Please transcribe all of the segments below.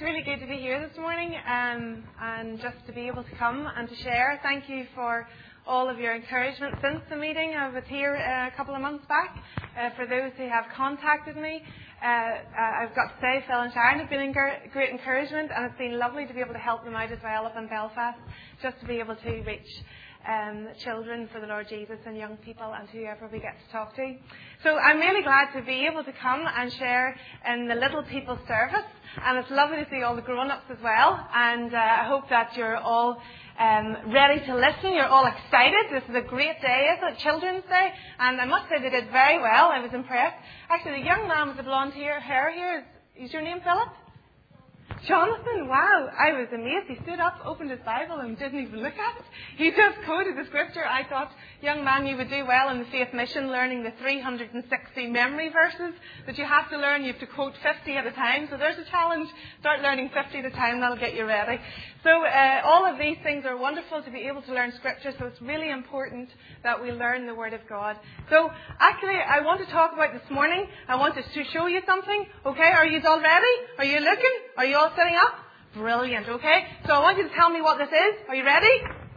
It's really good to be here this morning and just to be able to come and to share. Thank you for all of your encouragement since the meeting. I was here a couple of months back. For those who have contacted me, I've got to say Phil and Sharon have been great encouragement, and it's been lovely to be able to help them out as well up in Belfast, just to be able to reach children for the Lord Jesus and young people and whoever we get to talk to. So I'm really glad to be able to come and share in the Little People service, and it's lovely to see all the grown-ups as well, and I hope that you're all ready to listen. You're all excited. This is a great day, isn't it? Children's Day, and I must say they did very well. I was impressed. Actually, the young man with the blonde hair here, is your name Philip? Jonathan, wow, I was amazed. He stood up, opened his Bible and didn't even look at it. He just quoted the scripture. I thought, young man, you would do well in the Faith Mission learning the 360 memory verses that you have to learn. You have to quote 50 at a time. So there's a challenge. Start learning 50 at a time. That'll get you ready. So all of these things are wonderful to be able to learn scripture. So it's really important that we learn the Word of God. So actually, I want to talk about this morning. I want to show you something. Okay, are you all ready? Are you looking? Are you all sitting up? Brilliant, okay? So I want you to tell me what this is. Are you ready?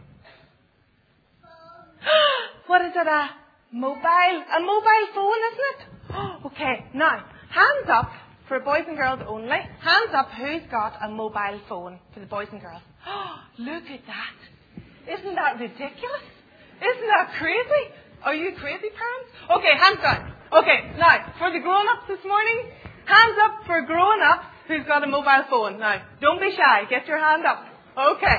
What is it? A mobile phone, isn't it? Okay, now, hands up for boys and girls only. Hands up who's got a mobile phone for the boys and girls. Look at that. Isn't that ridiculous? Isn't that crazy? Are you crazy, parents? Okay, hands down. Okay, now, for the grown-ups this morning, hands up for grown-ups who's got a mobile phone. Now, don't be shy. Get your hand up. Okay.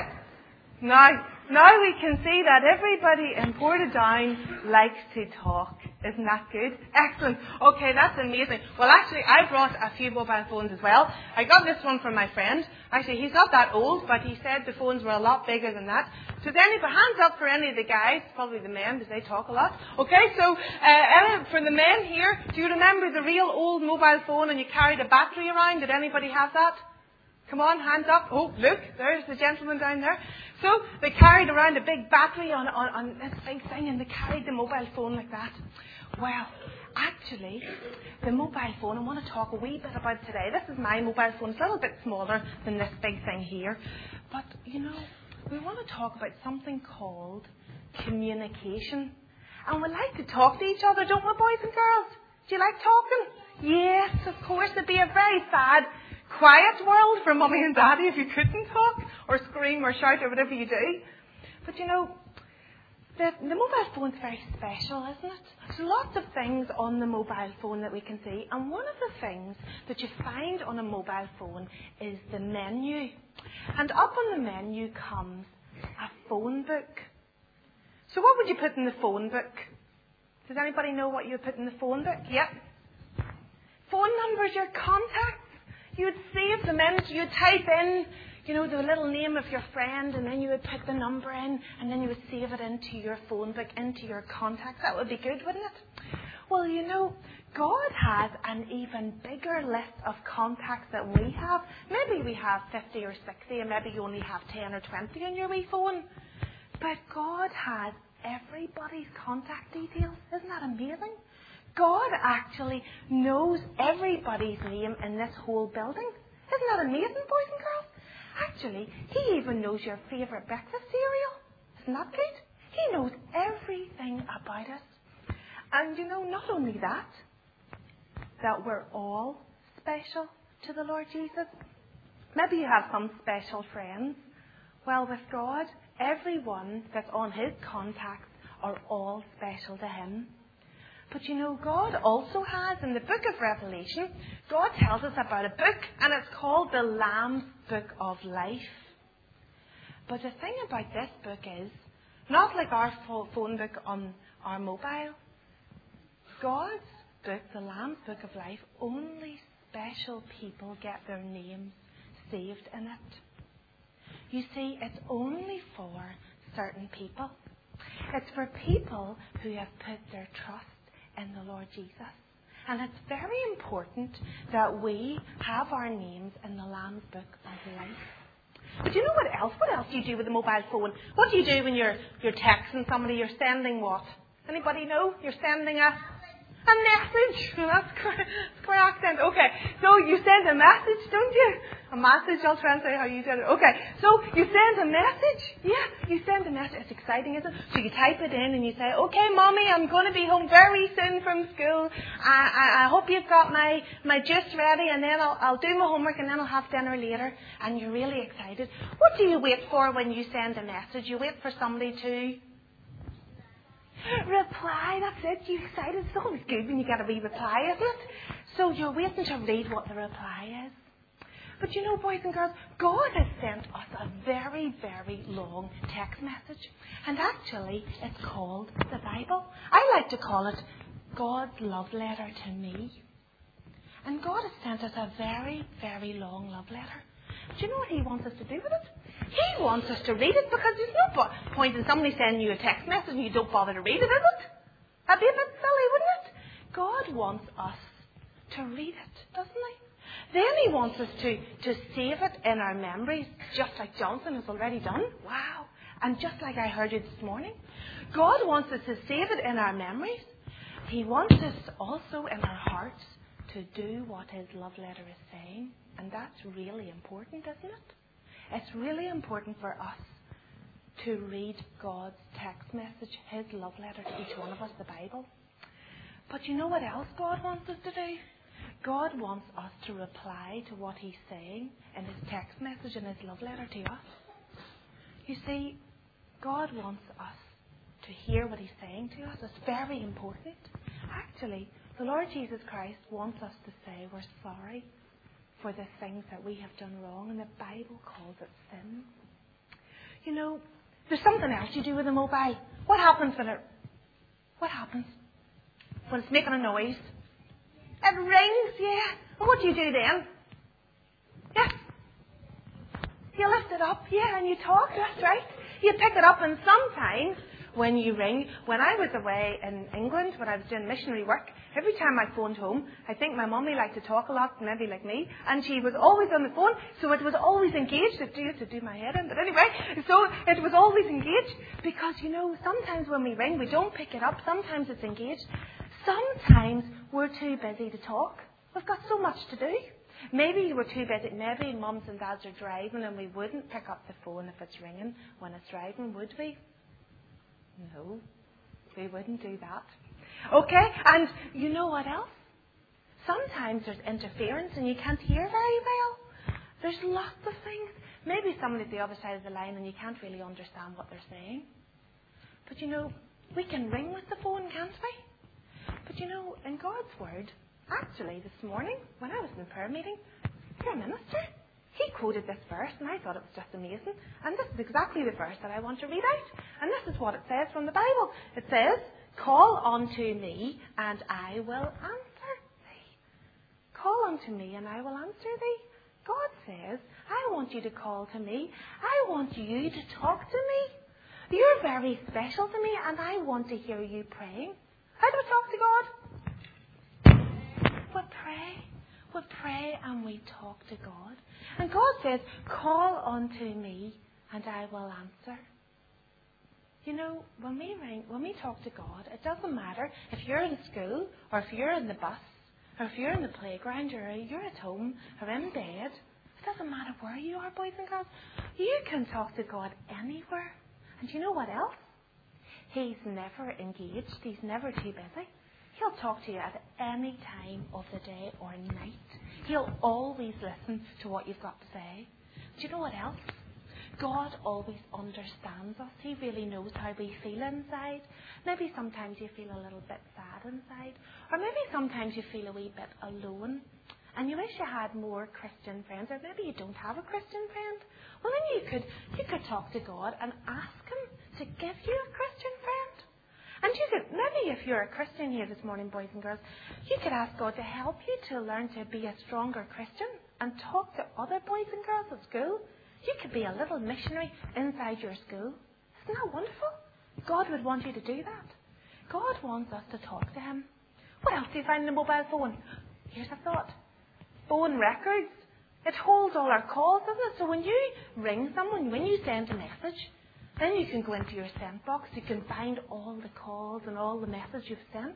Now we can see that everybody in Portadown likes to talk. Isn't that good? Excellent. Okay, that's amazing. Well, actually, I brought a few mobile phones as well. I got this one from my friend. Actually, he's not that old, but he said the phones were a lot bigger than that. So hands up for any of the guys, probably the men, because they talk a lot. Okay, so for the men here, do you remember the real old mobile phone and you carried a battery around? Did anybody have that? Come on, hands up. Oh, look, there's the gentleman down there. So they carried around a big battery on this big thing, and they carried the mobile phone like that. Well, actually, the mobile phone, I want to talk a wee bit about today. This is my mobile phone. It's a little bit smaller than this big thing here. But, we want to talk about something called communication. And we like to talk to each other, don't we, boys and girls? Do you like talking? Yes, of course. It'd be a very sad, quiet world for Mummy and Daddy if you couldn't talk or scream or shout or whatever you do. But the mobile phone's very special, isn't it? There's lots of things on the mobile phone that we can see, and one of the things that you find on a mobile phone is the menu. And up on the menu comes a phone book. So what would you put in the phone book? Does anybody know what you would put in the phone book? Yep. Phone numbers, your contacts. You would save them in. You would type in, the little name of your friend, and then you would put the number in, and then you would save it into your phone book, into your contacts. That would be good, wouldn't it? Well, God has an even bigger list of contacts that we have. Maybe we have 50 or 60, and maybe you only have 10 or 20 on your wee phone. But God has everybody's contact details. Isn't that amazing? God actually knows everybody's name in this whole building. Isn't that amazing, boys and girls? Actually, He even knows your favourite breakfast cereal. Isn't that good? He knows everything about us. And not only that we're all special to the Lord Jesus. Maybe you have some special friends. Well, with God, everyone that's on His contacts are all special to Him. But God also has, in the book of Revelation, God tells us about a book, and it's called the Lamb's Book of Life. But the thing about this book is, not like our phone book on our mobile, God's book, the Lamb's Book of Life, only special people get their names saved in it. You see, it's only for certain people. It's for people who have put their trust in the Lord Jesus. And it's very important that we have our names in the Lamb's Book of Life. But you know what else? What else do you do with a mobile phone? What do you do when you're texting somebody? You're sending what? Anybody know? You're sending a A message. That's correct accent. Okay. So you send a message, don't you? A message. I'll translate how you said it. Okay. So you send a message. Yeah. You send a message. It's exciting, isn't it? So you type it in and you say, okay, Mommy, I'm going to be home very soon from school. I hope you've got my juice ready, and then I'll do my homework, and then I'll have dinner later. And you're really excited. What do you wait for when you send a message? You wait for somebody to reply. That's it. You're excited. It's always good when you get a wee reply, isn't it? So you're waiting to read what the reply is. But you know, boys and girls, God has sent us a very, very long text message. And actually, it's called the Bible. I like to call it God's love letter to me. And God has sent us a very, very long love letter. Do you know what He wants us to do with it? He wants us to read it, because there's no point in somebody sending you a text message and you don't bother to read it, is it? That'd be a bit silly, wouldn't it? God wants us to read it, doesn't He? Then He wants us to save it in our memories, just like Jonathan has already done. Wow. And just like I heard you this morning. God wants us to save it in our memories. He wants us also in our hearts to do what His love letter is saying. And that's really important, isn't it? It's really important for us to read God's text message, His love letter to each one of us, the Bible. But you know what else God wants us to do? God wants us to reply to what He's saying in His text message and His love letter to us. You see, God wants us to hear what He's saying to us. It's very important. Actually, the Lord Jesus Christ wants us to say we're sorry for the things that we have done wrong, and the Bible calls it sin. You know, there's something else you do with a mobile. What happens when it's making a noise? It rings, yeah. And what do you do then? Yeah. You lift it up, yeah, and you talk, that's right. You pick it up, and sometimes when you ring, when I was away in England, when I was doing missionary work, every time I phoned home, I think my mummy liked to talk a lot, maybe like me, and she was always on the phone, so it was always engaged. It used to do my head in, but anyway, so it was always engaged, because, you know, sometimes when we ring, we don't pick it up. Sometimes it's engaged. Sometimes we're too busy to talk. We've got so much to do. Maybe we're too busy. Maybe mums and dads are driving, and we wouldn't pick up the phone if it's ringing when it's driving, would we? No, we wouldn't do that. Okay, and you know what else? Sometimes there's interference and you can't hear very well. There's lots of things. Maybe somebody at the other side of the line and you can't really understand what they're saying. But you know, we can ring with the phone, can't we? But you know, in God's Word, actually this morning, when I was in the prayer meeting, your minister, he quoted this verse, and I thought it was just amazing. And this is exactly the verse that I want to read out. And this is what it says from the Bible. It says, "Call unto me, and I will answer thee." Call unto me, and I will answer thee. God says, I want you to call to me. I want you to talk to me. You're very special to me, and I want to hear you praying. How do we talk to God? We pray. We pray and we talk to God. And God says, call unto me and I will answer. You know, when we talk to God, it doesn't matter if you're in school or if you're in the bus or if you're in the playground or you're at home or in bed. It doesn't matter where you are, boys and girls. You can talk to God anywhere. And you know what else? He's never engaged. He's never too busy. He'll talk to you at any time of the day or night. He'll always listen to what you've got to say. Do you know what else? God always understands us. He really knows how we feel inside. Maybe sometimes you feel a little bit sad inside. Or maybe sometimes you feel a wee bit alone. And you wish you had more Christian friends. Or maybe you don't have a Christian friend. Well, then you could talk to God and ask Him to give you a Christian friend. And you could, maybe if you're a Christian here this morning, boys and girls, you could ask God to help you to learn to be a stronger Christian and talk to other boys and girls at school. You could be a little missionary inside your school. Isn't that wonderful? God would want you to do that. God wants us to talk to Him. What else do you find in a mobile phone? Here's a thought. Phone records. It holds all our calls, doesn't it? So when you ring someone, when you send a message, then you can go into your sent box. You can find all the calls and all the messages you've sent.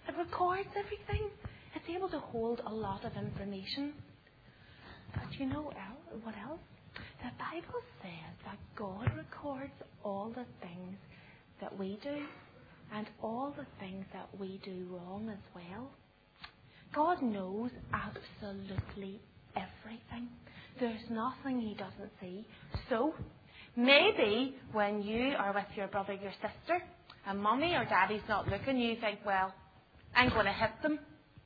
It records everything. It's able to hold a lot of information. But you know what else? The Bible says that God records all the things that we do and all the things that we do wrong as well. God knows absolutely everything. There's nothing He doesn't see. So, maybe when you are with your brother, your sister, and Mummy or Daddy's not looking, you think, well, I'm going to hit them.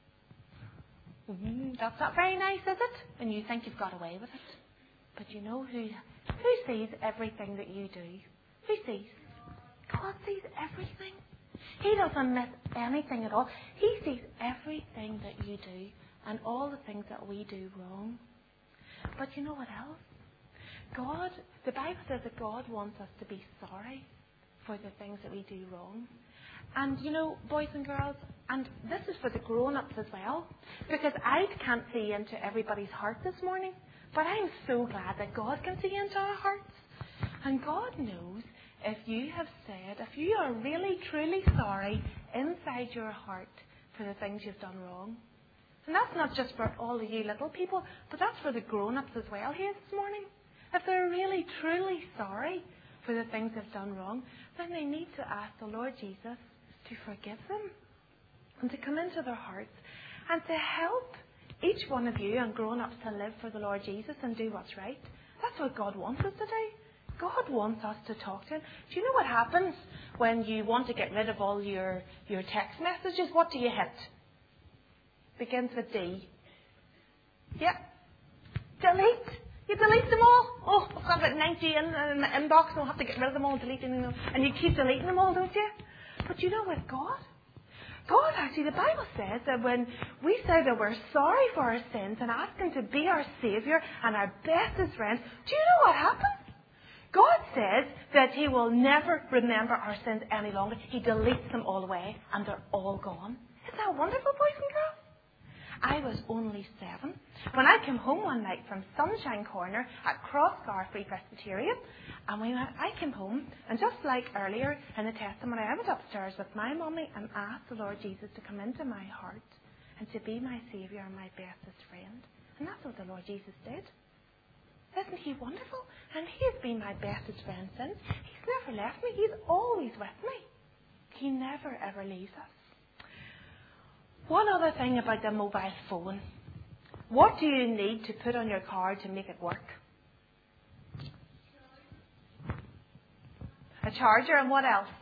That's not very nice, is it? And you think you've got away with it. But you know who sees everything that you do? Who sees? God sees everything. He doesn't miss anything at all. He sees everything that you do and all the things that we do wrong. But you know what else? The Bible says that God wants us to be sorry for the things that we do wrong. And you know, boys and girls, and this is for the grown-ups as well, because I can't see into everybody's heart this morning, but I'm so glad that God can see into our hearts. And God knows if you are really, truly sorry inside your heart for the things you've done wrong. And that's not just for all of you little people, but that's for the grown-ups as well here this morning. If they're really, truly sorry for the things they've done wrong, then they need to ask the Lord Jesus to forgive them and to come into their hearts and to help each one of you and grown-ups to live for the Lord Jesus and do what's right. That's what God wants us to do. God wants us to talk to Him. Do you know what happens when you want to get rid of all your text messages? What do you hit? Begins with D. Yep. Delete. You delete them all. Oh, I've got about 90 in my inbox and I'll have to get rid of them all, deleting them. And you keep deleting them all, don't you? But you know what, God actually, the Bible says that when we say that we're sorry for our sins and ask Him to be our Saviour and our bestest friend, do you know what happens? God says that He will never remember our sins any longer. He deletes them all away and they're all gone. Isn't that wonderful, boys and girls? I was only 7 when I came home one night from Sunshine Corner at Crossgar Free Presbyterian. And I came home, and just like earlier in the testimony, I went upstairs with my mummy and asked the Lord Jesus to come into my heart and to be my Saviour and my bestest friend. And that's what the Lord Jesus did. Isn't He wonderful? And He has been my bestest friend since. He's never left me. He's always with me. He never, ever leaves us. One other thing about the mobile phone. What do you need to put on your card to make it work? A charger, and what else?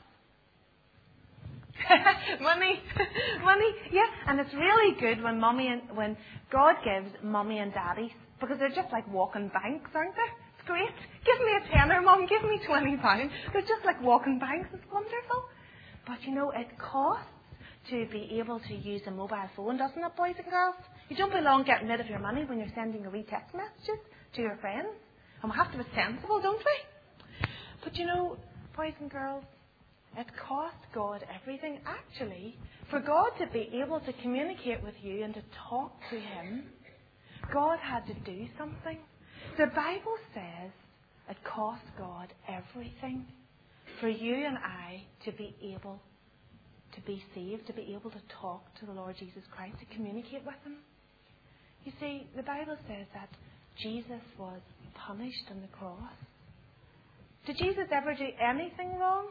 Money. Yeah, and it's really good when God gives Mummy and Daddy, because they're just like walking banks, aren't they? It's great. Give me a tenner, Mum. Give me £20. They're just like walking banks. It's wonderful. But you know, it costs to be able to use a mobile phone, doesn't it, boys and girls? You don't belong getting rid of your money when you're sending your wee text messages to your friends. And we have to be sensible, don't we? But you know, boys and girls, it cost God everything. Actually, for God to be able to communicate with you and to talk to Him, God had to do something. The Bible says it cost God everything for you and I to be able to be saved, to be able to talk to the Lord Jesus Christ, to communicate with Him. You see, the Bible says that Jesus was punished on the cross. Did Jesus ever do anything wrong?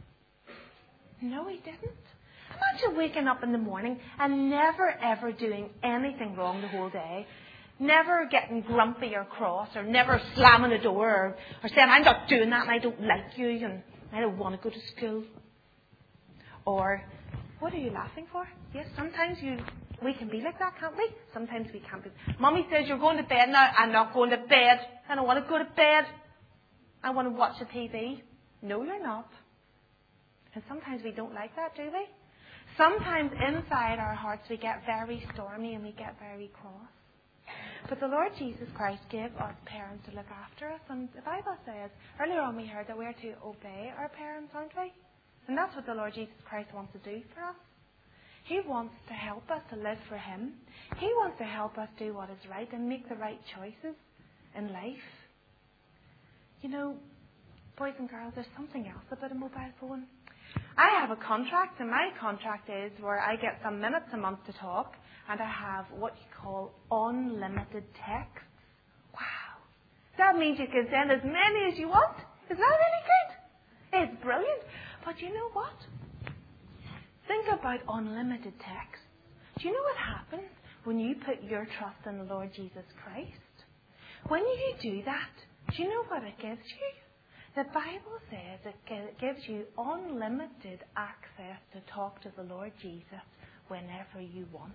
No, He didn't. Imagine waking up in the morning and never ever doing anything wrong the whole day. Never getting grumpy or cross, or never slamming a door, or saying, I'm not doing that and I don't like you and I don't want to go to school. Or, what are you laughing for? Yes, sometimes we can be like that, can't we? Sometimes we can't be. Mummy says you're going to bed now. I'm not going to bed. I don't want to go to bed. I want to watch the TV. No, you're not. And sometimes we don't like that, do we? Sometimes inside our hearts we get very stormy and we get very cross. But the Lord Jesus Christ gave us parents to look after us. And the Bible says, earlier on we heard that we're to obey our parents, aren't we? And that's what the Lord Jesus Christ wants to do for us. He wants to help us to live for Him. He wants to help us do what is right and make the right choices in life. You know, boys and girls, there's something else about a mobile phone. I have a contract, and my contract is where I get some minutes a month to talk, and I have what you call unlimited texts. Wow. That means you can send as many as you want. Is that really good? It's brilliant. But you know what? Think about unlimited text. Do you know what happens when you put your trust in the Lord Jesus Christ? When you do that, do you know what it gives you? The Bible says it gives you unlimited access to talk to the Lord Jesus whenever you want.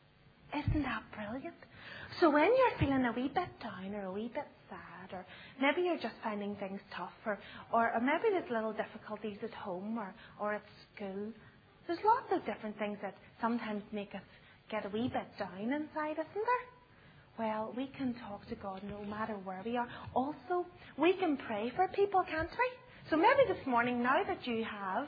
Isn't that brilliant? So when you're feeling a wee bit down or a wee bit sad, or maybe you're just finding things tough, or maybe there's little difficulties at home or at school, there's lots of different things that sometimes make us get a wee bit down inside, isn't there? Well, we can talk to God no matter where we are. Also, we can pray for people, can't we? So maybe this morning, now that you have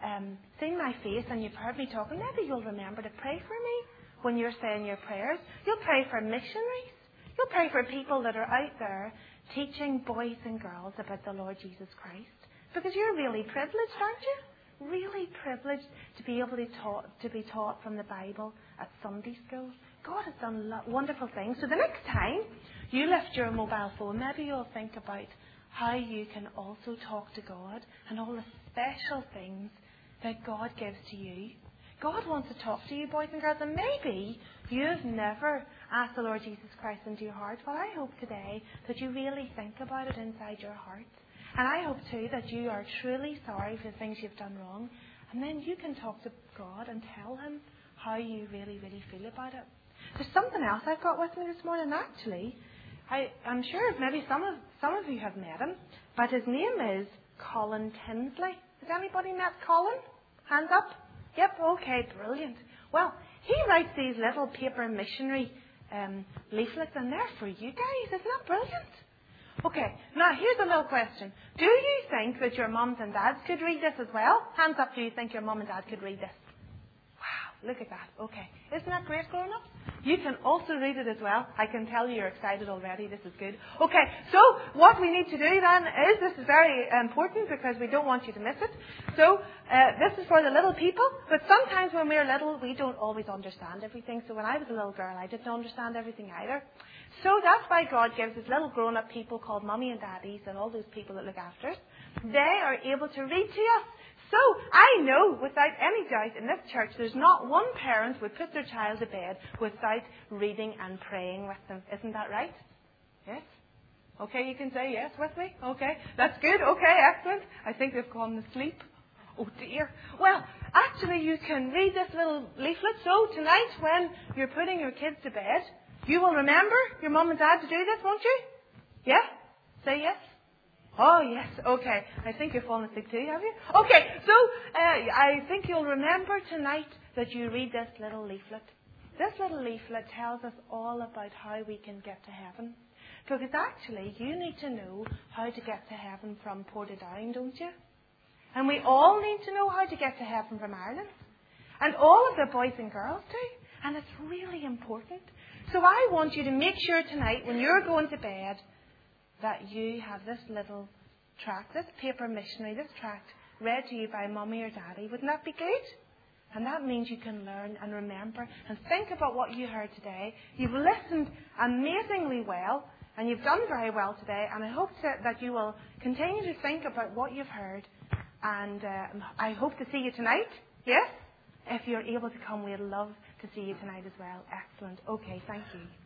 seen my face and you've heard me talking, maybe you'll remember to pray for me when you're saying your prayers. You'll pray for missionaries. You'll pray for people that are out there teaching boys and girls about the Lord Jesus Christ. Because you're really privileged, aren't you? Really privileged to be able to be taught from the Bible at Sunday school. God has done wonderful things. So the next time you lift your mobile phone, maybe you'll think about how you can also talk to God and all the special things that God gives to you. God wants to talk to you, boys and girls, and maybe you've never asked the Lord Jesus Christ into your heart. Well, I hope today that you really think about it inside your heart. And I hope too that you are truly sorry for the things you've done wrong. And then you can talk to God and tell Him how you really, really feel about it. There's something else I've got with me this morning, actually. I'm sure maybe some of you have met him, but his name is Colin Tinsley. Has anybody met Colin? Hands up. Yep, okay, brilliant. Well, he writes these little paper missionary leaflets, and they're for you guys. Isn't that brilliant? Okay, now here's a little question. Do you think that your mums and dads could read this as well? Hands up, do you think your mum and dad could read this? Wow, look at that. Okay, isn't that great, grown-ups? You can also read it as well. I can tell you're excited already. This is good. Okay, so what we need to do then is, this is very important because we don't want you to miss it. So this is for the little people, but sometimes when we're little, we don't always understand everything. So when I was a little girl, I didn't understand everything either. So that's why God gives us little grown-up people called mummy and daddies and all those people that look after us. They are able to read to us. So I know without any doubt in this church there's not one parent would put their child to bed without reading and praying with them. Isn't that right? Yes? Okay, you can say yes with me. Okay, that's good. Okay, excellent. I think they've gone to sleep. Oh dear. Well, actually you can read this little leaflet. So tonight when you're putting your kids to bed, you will remember your mum and dad to do this, won't you? Yeah? Say yes. Oh, yes. Okay. I think you've fallen asleep too, have you? Okay. So, I think you'll remember tonight that you read this little leaflet. This little leaflet tells us all about how we can get to heaven. Because actually, you need to know how to get to heaven from Portadown, don't you? And we all need to know how to get to heaven from Ireland. And all of the boys and girls too. And it's really important. So I want you to make sure tonight, when you're going to bed, that you have this little tract, this paper missionary, this tract, read to you by mummy or daddy. Wouldn't that be good? And that means you can learn and remember and think about what you heard today. You've listened amazingly well, and you've done very well today, and I hope that you will continue to think about what you've heard. And I hope to see you tonight. Yes? If you're able to come, we'd love to see you tonight as well. Excellent. Okay, thank you.